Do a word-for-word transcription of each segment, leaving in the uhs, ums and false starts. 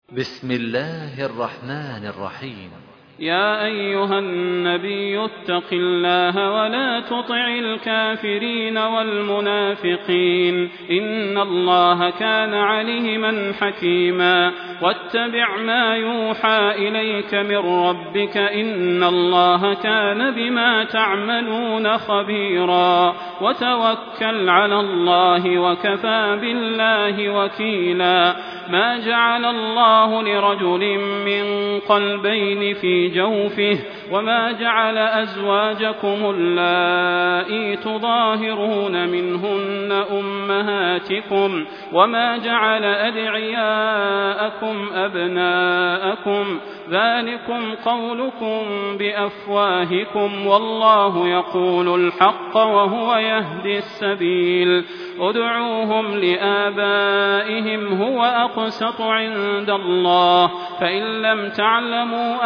بسم الله الرحمن الرحيم. يا أيها النبي اتق الله ولا تطع الكافرين والمنافقين إن الله كان عليما حكيما واتبع ما يوحى إليك من ربك إن الله كان بما تعملون خبيرا وتوكل على الله وكفى بالله وكيلا ما جعل الله لرجل من قلبين في جوفه وما جعل أزواجكم اللائي تظاهرون منهن أمهاتكم وما جعل أدعياءكم أبناءكم ذلكم قولكم بأفواهكم والله يقول الحق وهو يهدي السبيل ادعوهم لآبائهم هو أقسط عند الله فإن لم تعلموا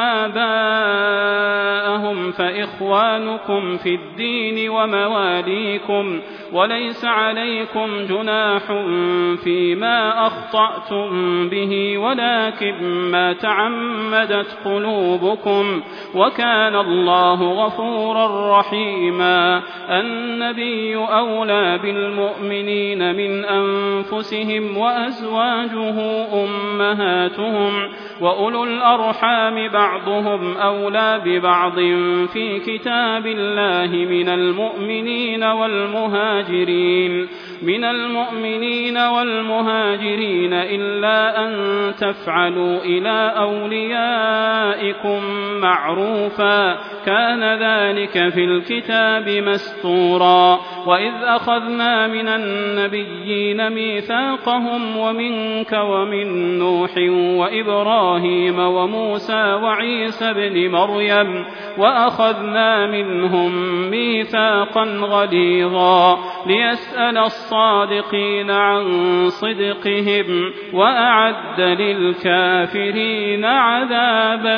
آباءهم فإخوانكم في الدين ومواليكم وليس عليكم جناح فيما أخطأتم به ولكن ما تعمدت قلوبكم وكان الله غفورا رحيما النبي أولى بالمؤمنين من أنفسهم وأزواجه أمهاتهم وأولو الأرحام بعضهم أولى ببعض في كتاب الله من المؤمنين والمهاجرين من المؤمنين والمهاجرين إلا أن تفعلوا إلى أوليائكم معروفا كان ذلك في الكتاب مسطورا وإذ أخذنا من النبيين ميثاقهم ومنك ومن نوح وإبراهيم وموسى وعيسى بن مريم وأخذنا منهم ميثاقا غليظا ليسأل الصادقين عن صدقهم وأعد للكافرين عذابا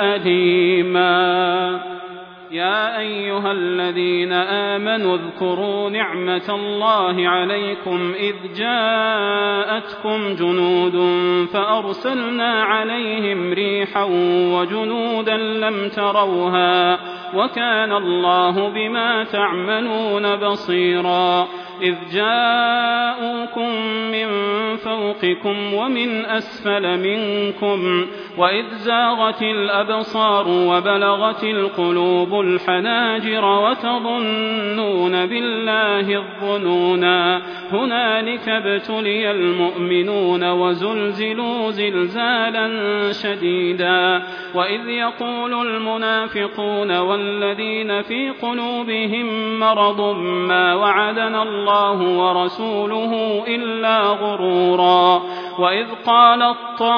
أليما يا أيها الذين آمنوا اذكروا نعمة الله عليكم إذ جاءتكم جنود فأرسلنا عليهم ريحا وجنودا لم تروها وكان الله بما تعملون بصيرا إذ جاءوكم من فوقكم ومن أسفل منكم وإذ زاغت الأبصار وبلغت القلوب الحناجر وتظنون بالله الظنونا هنالك ابتلي المؤمنون وزلزلوا زلزالا شديدا وإذ يقول المنافقون والذين في قلوبهم مرض ما وعدنا الله ورسوله إلا غرورا وإذ قالت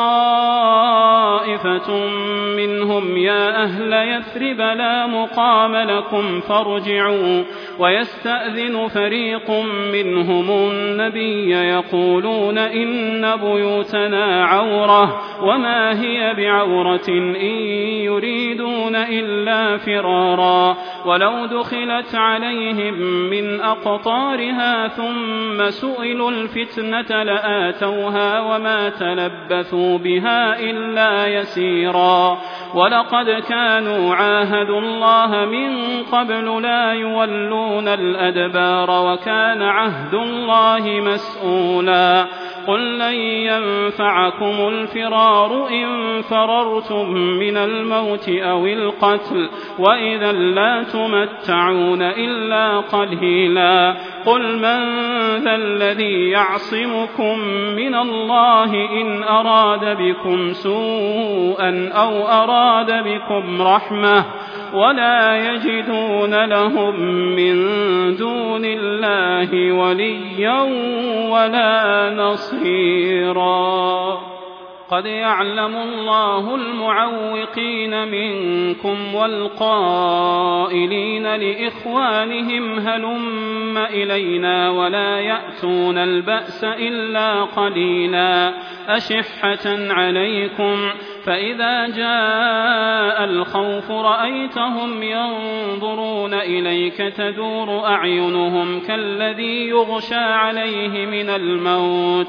طائفة منهم يا أهل يثرب لا مقام لكم فارجعوا ويستأذن فريق منهم النبي يقولون إن بيوتنا عورة وما هي بعورة إن يريدون إلا فرارا ولو دخلت عليهم من أقطارها ثم سئلوا الفتنة لآتوها وما تلبثوا بها إلا يسيرا ولقد كانوا عاهدوا الله من قبل لا يولون الأدبار وكان عهد الله مسؤولا قل لن ينفعكم الفرار إن فررتم من الموت أو القتل وإذا لا تمتعون إلا قليلا قل من ذا الذي يعصمكم من الله إن أراد بكم سوءا أو أراد بكم رحمة ولا يجدون لهم من دون الله وليا ولا نصيرا قد يعلم الله المعوقين منكم والقائلين لإخوانهم هلم إلينا ولا يأتون البأس إلا قليلا أشحة عليكم فإذا جاء الخوف رأيتهم ينظرون إليك تدور أعينهم كالذي يغشى عليه من الموت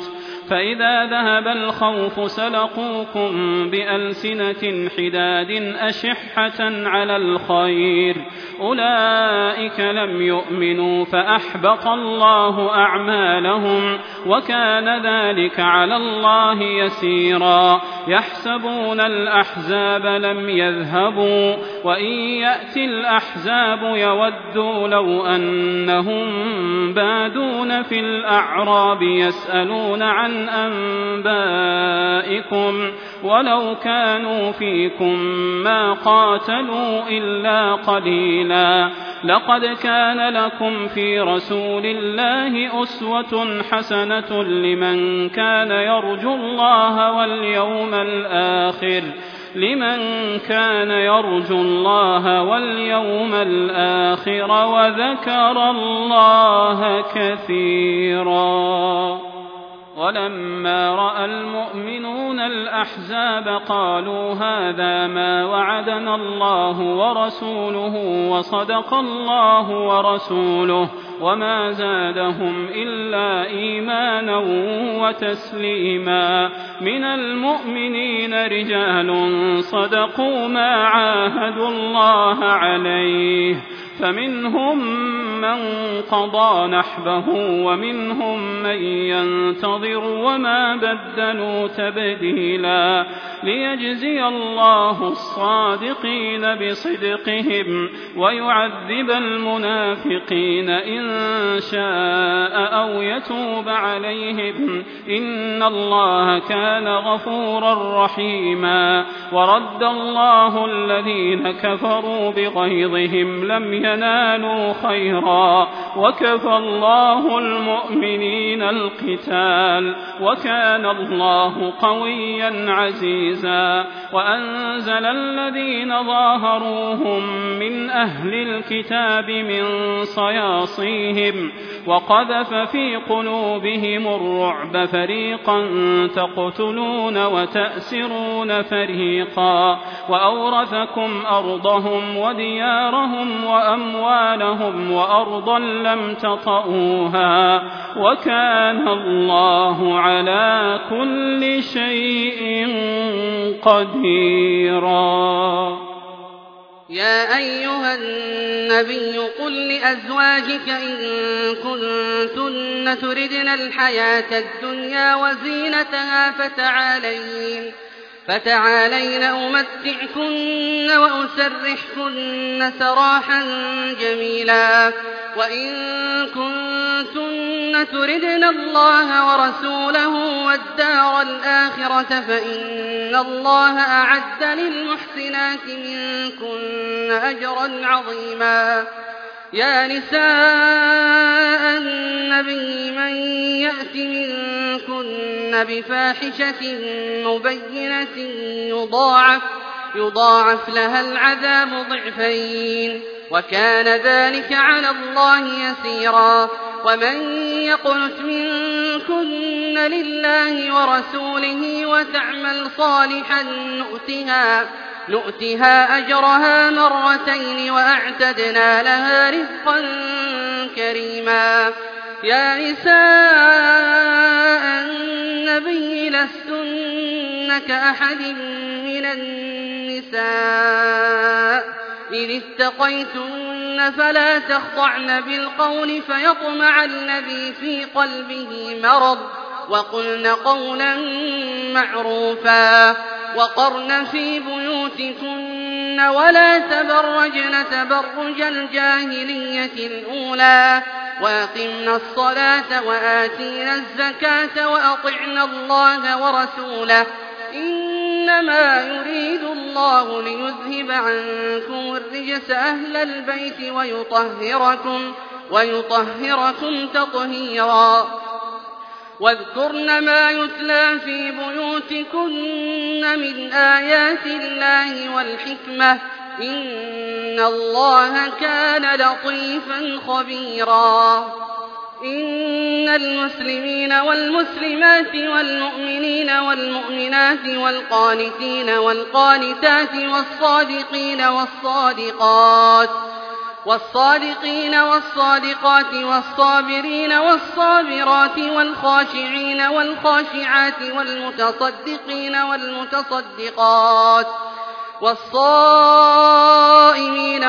فإذا ذهب الخوف سلقوكم بألسنة حداد أشحة على الخير أولئك لم يؤمنوا فأحبط الله أعمالهم وكان ذلك على الله يسيرا يحسبون الأحزاب لم يذهبوا وإن يأتي الأحزاب يودوا لو أنهم بادون في الأعراب يسألون عن أنبائكم ولو كانوا فيكم ما قاتلوا إلا قليلا لقد كان لكم في رسول الله أسوة حسنة لمن كان يرجو الله واليوم الآخر لمن كان يرجو الله واليوم الآخر وذكر الله كثيرا. ولما رأى المؤمنون الأحزاب قالوا هذا ما وعدنا الله ورسوله وصدق الله ورسوله وما زادهم إلا إيمانا وتسليما. من المؤمنين رجال صدقوا ما عاهدوا الله عليه فمنهم من قضى نحبه ومنهم من ينتظر وما بدلوا تبديلا ليجزي الله الصادقين بصدقهم ويعذب المنافقين إن شاء أو يتوب عليهم إن الله كان غفورا رحيما. ورد الله الذين كفروا بغيظهم لم ينالوا خيرا وكفى الله المؤمنين القتال وكان الله قويا عزيزا. وأنزل الذين ظاهروهم من أهل الكتاب من صياصيهم وقذف في قلوبهم الرعب فريقا تقتلون وتأسرون فريقا وأورثكم أرضهم وديارهم وأموالهم وأرضا لم تطئوها وكان الله على كل شيء قديرا. يا أيها النبي قل لأزواجك إن كنتن تردن الحياة الدنيا وزينتها فتعالين فتعالين أمتعكن وأسرحكن سراحا جميلا. وإن كنتن تردن الله ورسوله والدار الآخرة فإن الله أعد للمحسنات منكن أجرا عظيما. يا نساء النبي من يأت منكن بفاحشة مبينة يضاعف, يضاعف لها العذاب ضعفين وكان ذلك على الله يسيرا. ومن يقنت منكن لله ورسوله وتعمل صالحا نؤتها نؤتها أجرها مرتين وأعتدنا لها رزقا كريما. يا نساء النبي لستن كأحد من النساء إذ اتقيتن فلا تخضعن بالقول فيطمع الذي في قلبه مرض وقلن قولا معروفا. وقرن في بيوتكن ولا تبرجن تبرج الجاهلية الأولى وأقمنا الصلاة وآتينا الزكاة وأطعنا الله ورسوله إنما يريد الله ليذهب عنكم الرجس أهل البيت ويطهركم, ويطهركم تطهيرا. واذكرن ما يتلى في بيوتكن من آيات الله والحكمة إن الله كان لطيفا خبيرا. إن المسلمين والمسلمات والمؤمنين والمؤمنات والقانتين والقانتات والصادقين والصادقات والصادقين والصادقات والصابرين والصابرات والخاشعين والخاشعات والمتصدقين والمتصدقات والصائمين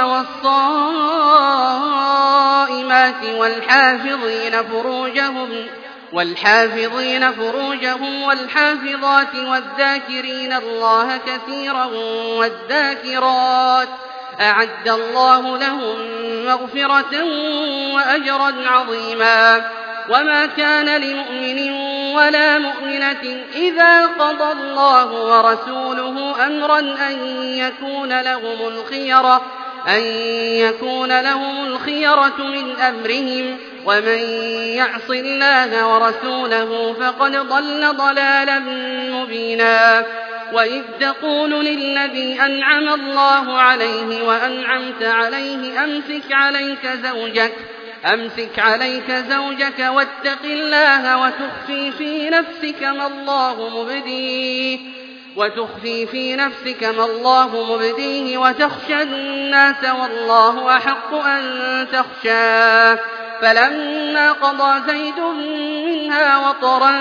والصائمات والحافظين فروجهم والحافظين فروجهم والحافظات والذاكرين الله كثيرا والذاكرات أعد الله لهم مغفرة وأجرا عظيما. وما كان لمؤمن ولا مؤمنة إذا قضى الله ورسوله أمرا أن يكون لهم الخيرة أن يكون لهم الخيرة من أمرهم ومن يعص الله ورسوله فقد ضل ضلالا مبينا. وإذ تقول للذي أنعم الله عليه وأنعمت عليه أمسك عليك زوجك أمسك عليك زوجك واتق الله وتخفي في نفسك ما الله مبديه وتخفي في نفسك ما الله مبديه وتخشى الناس والله أحق أن تخشاه. فلما قضى زيد منها وطرا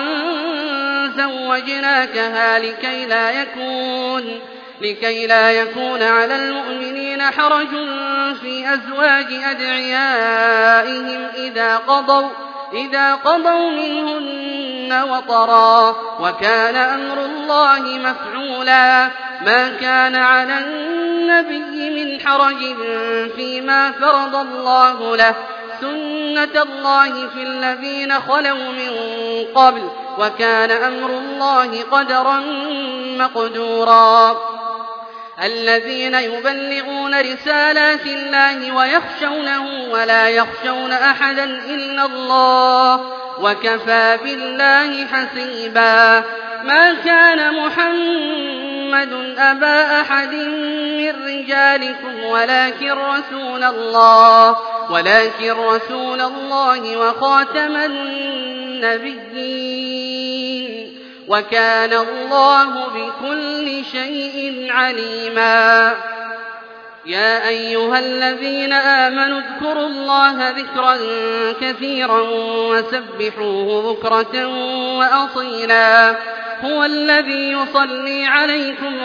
زوجناكها لكي لا يكون لكي لا يكون على المؤمنين حرج في أزواج أدعيائهم إذا قضوا إذا قضوا منهن وطرا وكان أمر الله مفعولا. ما كان على النبي من حرج فيما فرض الله له سنة الله في الذين خلوا من قبل وكان أمر الله قدرا مقدورا. الذين يبلغون رسالات الله ويخشونه ولا يخشون أحدا إلا الله وكفى بالله حسيبا. ما كان محمد أبا أحد من رجالكم ولكن رسول الله ولكن رسول الله وخاتم النبيين وكان الله بكل شيء عليما. يا أيها الذين آمنوا اذكروا الله ذكرا كثيرا وسبحوه بكرة وأصيلا. هو الذي يصلي عليكم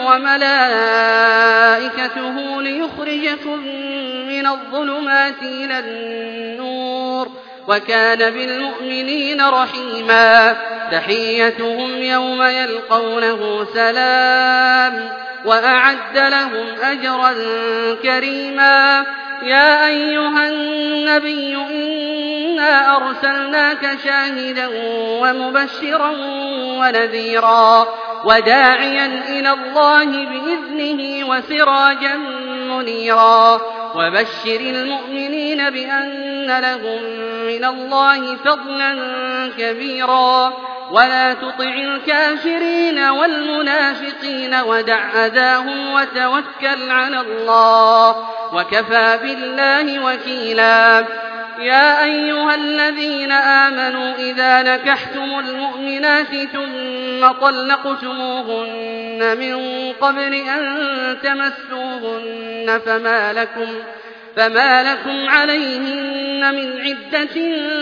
وملائكته ليخرجكم من الظلمات إلى النور وكان بالمؤمنين رحيما. تحيتهم يوم يلقونه سلام وأعد لهم أجرا كريما. يا أيها النبي إنا أرسلناك شاهدا ومبشرا ونذيرا وداعيا إلى الله بإذنه وسراجا منيرا. وبشر المؤمنين بأن لهم من الله فضلا كبيرا. ولا تطع الكافرين والمنافقين ودع أذاهم وتوكل على الله وكفى بالله وكيلا. يا أيها الذين آمنوا إذا نكحتم المؤمنات ثم طلقتموهن من قبل أن تمسوهن فما لكم, فما لكم عليهن من عدة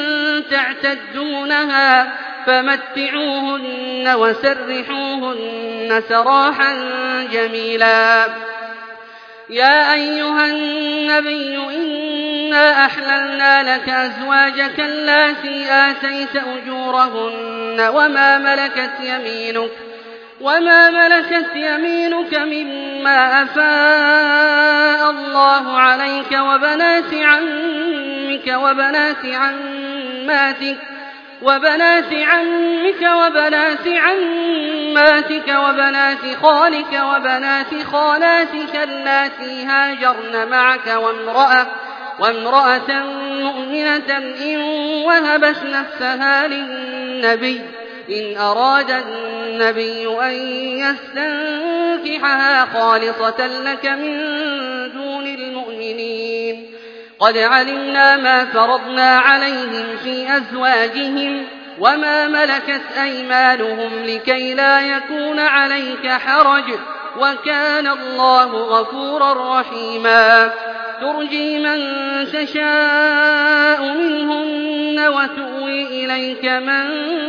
تعتدونها فمتعوهن وسرحوهن سراحا جميلا. يا أيها النبي إنا أحللنا لك أزواجك اللاتي آتيت أجورهن وما ملكت يمينك وما ملكت يمينك مما أفاء الله عليك وبنات عمك وبنات عماتك وبنات عمك وبنات عماتك وبنات خالك وبنات خالاتك اللاتي هاجرن معك وامرأة, وامرأة مؤمنة إن وهبت نفسها للنبي إن أراد النبي أن يستنكحها خالصة لك من دون المؤمنين. قد علمنا ما فرضنا عليهم في أزواجهم وما ملكت أيمانهم لكي لا يكون عليك حرج وكان الله غفورا رحيما. ترجي من تشاء منهن وتؤوي إليك من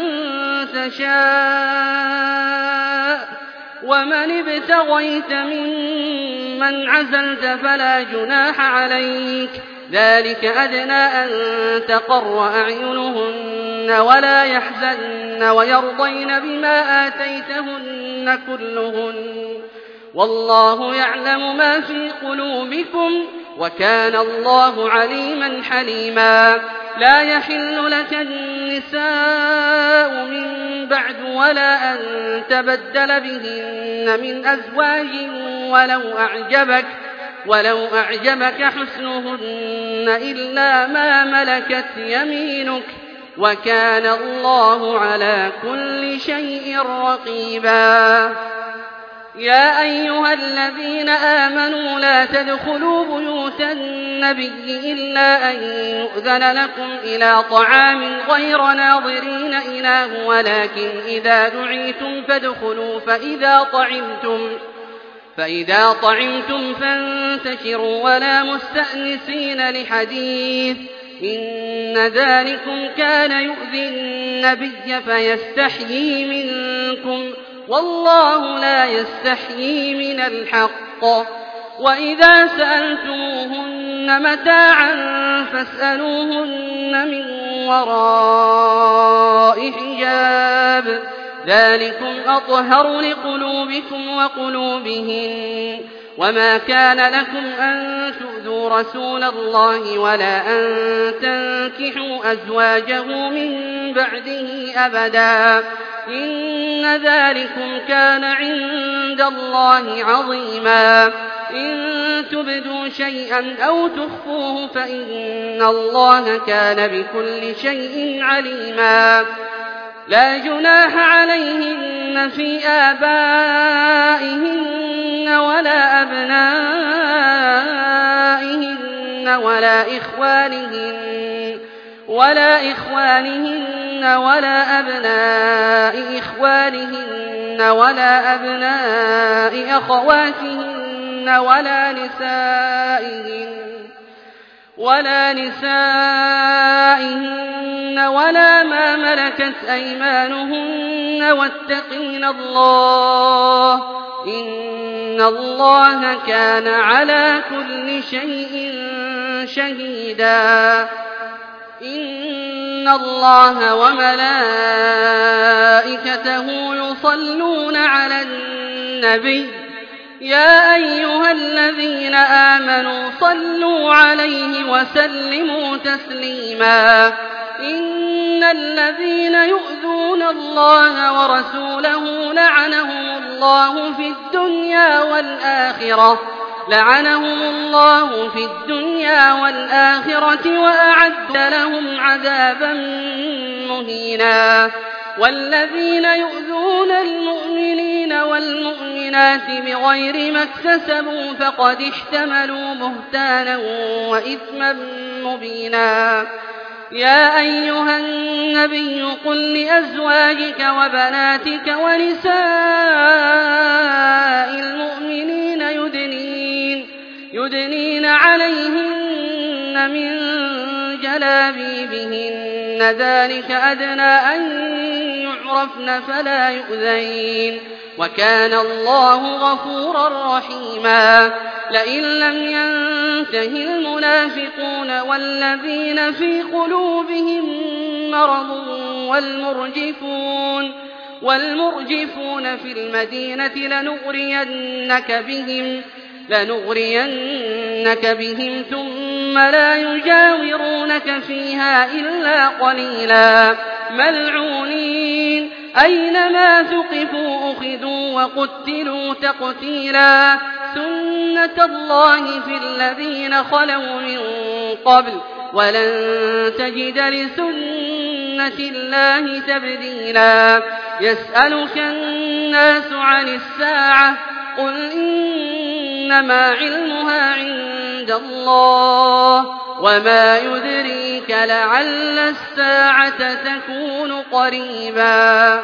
تشاء ومن ابتغيت ممن عزلت فلا جناح عليك ذلك أدنى أن تقر أعينهن ولا يحزن ويرضين بما آتيتهن كلهن والله يعلم ما في قلوبكم وكان الله عليما حليما لا يحل لك النساء من بعد ولا أن تبدل بهن من أزواج ولو أعجبك ولو أعجبك حسنهن إلا ما ملكت يمينك وكان الله على كل شيء رقيبا يا أيها الذين آمنوا لا تدخلوا بيوت النبي إلا أن يؤذن لكم إلى طعام غير ناظرين إناه ولكن إذا دعيتم فادخلوا فإذا طعمتم فإذا طعمتم فانتشروا ولا مستأنسين لحديث إن ذلكم كان يؤذي النبي فيستحيي منكم والله لا يستحيي من الحق وإذا سألتموهن متاعا فاسألوهن من وراء حجاب ذلكم أطهر لقلوبكم وقلوبهن وما كان لكم أن تؤذوا رسول الله ولا أن تنكحوا أزواجه من بعده أبدا إن ذلكم كان عند الله عظيما إن تبدوا شيئا أو تخفوه فإن الله كان بكل شيء عليما لا جناح عليهن في آبائهن ولا أبنائهن ولا إخوانهن ولا إخوانهن ولا أبناء إخوانهن ولا أبناء أخواتهن ولا نسائهن ولا نسائهن ولا ما ملكت أيمانهن واتقين الله إن الله كان على كل شيء شهيدا إن الله وملائكته يصلون على النبي يا أيها الذين آمنوا صلوا عليه وسلموا تسليما إن الذين يؤذون الله ورسوله لعنهم الله في الدنيا والآخرة لعنهم الله في الدنيا والآخرة وأعد لهم عذابا مهينا والذين يؤذون المؤمنين والمؤمنات بغير ما اكتسبوا فقد احتملوا بهتانا وإثما مبينا يا أيها النبي قل لأزواجك وبناتك ونساء المؤمنين يدنين, يدنين عليهن من جلابيبهن ذلك أدنى أن يعرفن فلا يؤذين وكان الله غفورا رحيما لئن لم ينته المنافقون والذين في قلوبهم مرض والمرجفون والمرجفون في المدينة لنغرينك بهم لنغرينك بهم ثم لا يجاورونك فيها إلا قليلا ملعونين أينما ثقفوا أخذوا وقتلوا تقتيلا سنة الله في الذين خلوا من قبل ولن تجد لسنة الله تبديلا يسألك الناس عن الساعة قل إنما علمها عند الله وما يدريك لعل الساعة تكون قريبا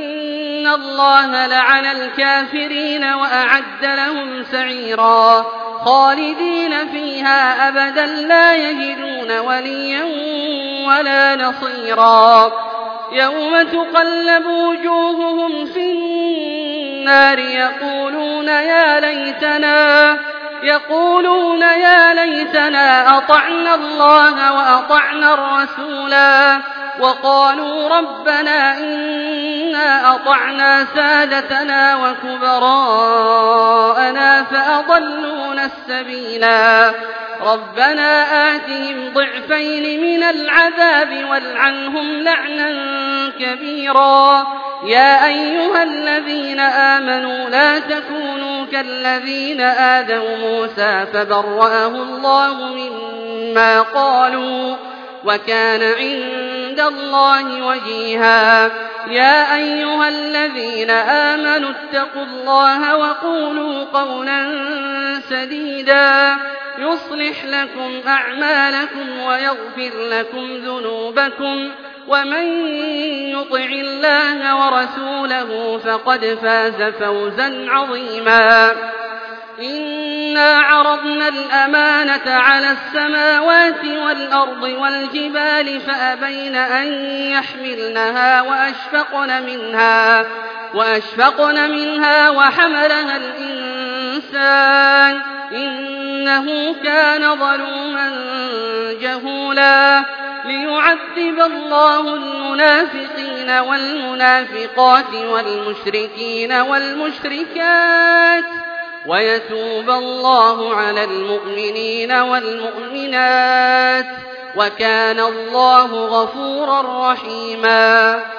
إن الله لعن الكافرين وأعد لهم سعيرا خالدين فيها أبدا لا يجدون وليا ولا نصيرا يوم تقلب وجوههم في النار يقولون يا ليتنا يقولون يا ليتنا أطعنا الله وأطعنا الرسولا وقالوا ربنا إنا أطعنا سادتنا وكبراءنا فأضلونا السبيلا ربنا آتهم ضعفين من العذاب والعنهم لعنا كبيرا يا أيها الذين آمنوا لا تكونوا كالذين آذوا موسى فبرأه الله مما قالوا وكان عند الله وجيها يا أيها الذين آمنوا اتقوا الله وقولوا قولا سديدا يصلح لكم أعمالكم ويغفر لكم ذنوبكم ومن يطع الله ورسوله فقد فاز فوزا عظيما إنا عرضنا الأمانة على السماوات والأرض والجبال فأبين أن يحملنها وأشفقن منها وأشفقن منها وحملها الإنسان إنه كان ظلوما جهولا ليعذب الله المنافقين والمنافقات والمشركين والمشركات ويتوب الله على المؤمنين والمؤمنات وكان الله غفورا رحيما